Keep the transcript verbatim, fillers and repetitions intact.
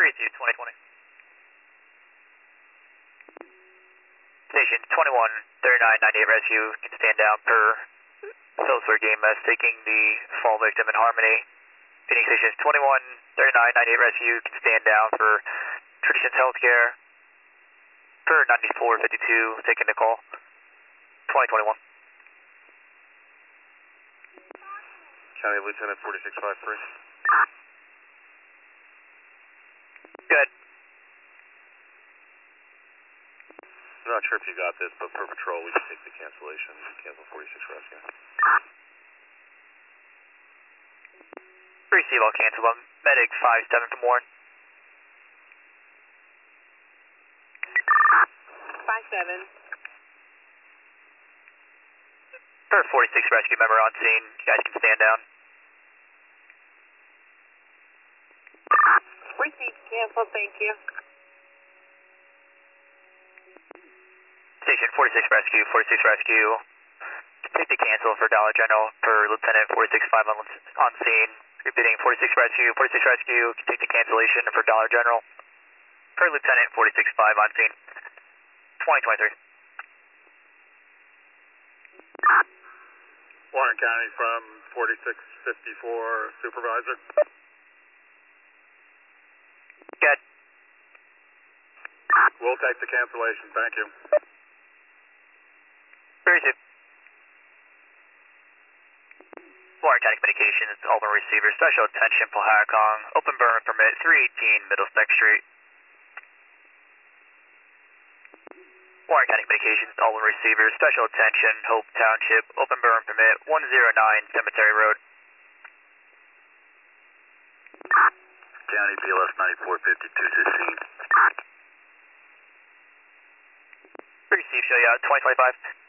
Receive twenty twenty. Station twenty-one thirty-nine ninety-eight rescue can stand down per Phillipsburg A M S taking the fall victim in Harmony. Phoenix Station twenty-one thirty-nine ninety-eight rescue can stand down for Traditions Healthcare per ninety-four fifty-two taking the call. twenty twenty-one. County Lieutenant forty-six five three. Good. I'm not sure if you got this, but per patrol we can take the cancellation. Cancel forty-six rescue. Receive all cancel on medic five seven from Warren. five seven. Per forty-six rescue member on scene, you guys can stand down. Receive cancel, thank you. Station forty-six rescue, forty-six rescue. Take the cancel for Dollar General per Lieutenant forty-six five on, on scene. Repeating forty-six rescue, forty-six rescue. Take the cancellation for Dollar General per Lieutenant forty-six five on scene. twenty twenty-three. Warren County from forty-six fifty-four supervisor. Good. We'll take the cancellation, thank you. Receive. Warren County Communications, Auburn Receiver, Special Attention, Pahakong, Open Burn Permit, three eighteen Middlesex Street. Warren County Communications, Auburn Receiver, Special Attention, Hope Township, Open Burn Permit, one oh nine Cemetery Road. County B L S ninety-four fifty-two to scene. Receive, show you out, twenty twenty-five.